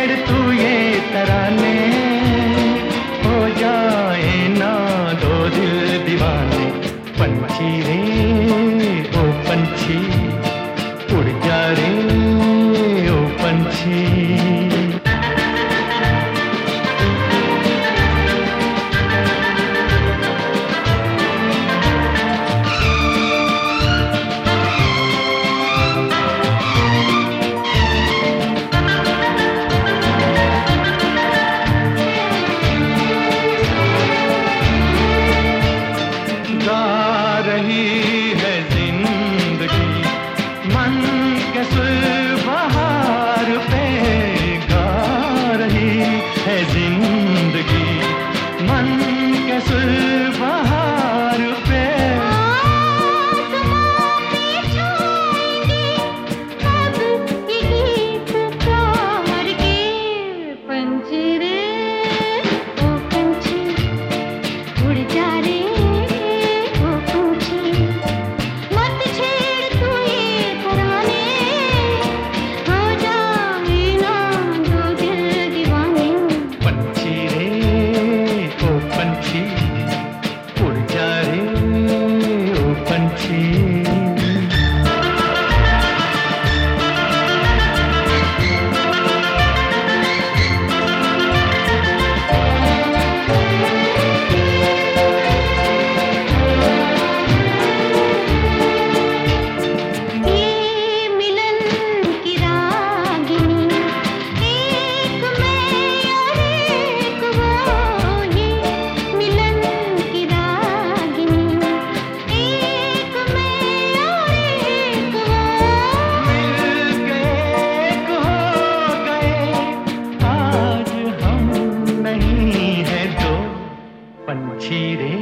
छेड़ तू ये तराने, हो जाए ना दो दिल दीवाने। पंछी रे ओ पंछी, उड़ जा रे ओ पंछी। रही है जिंदगी मन के सुबहार पे, गा रही है जिंदगी मन के सुबहार पे। पंछी रे ओ पंछी, उड़ जा रे उड़ जा रे ओ पंछी। पंछी रे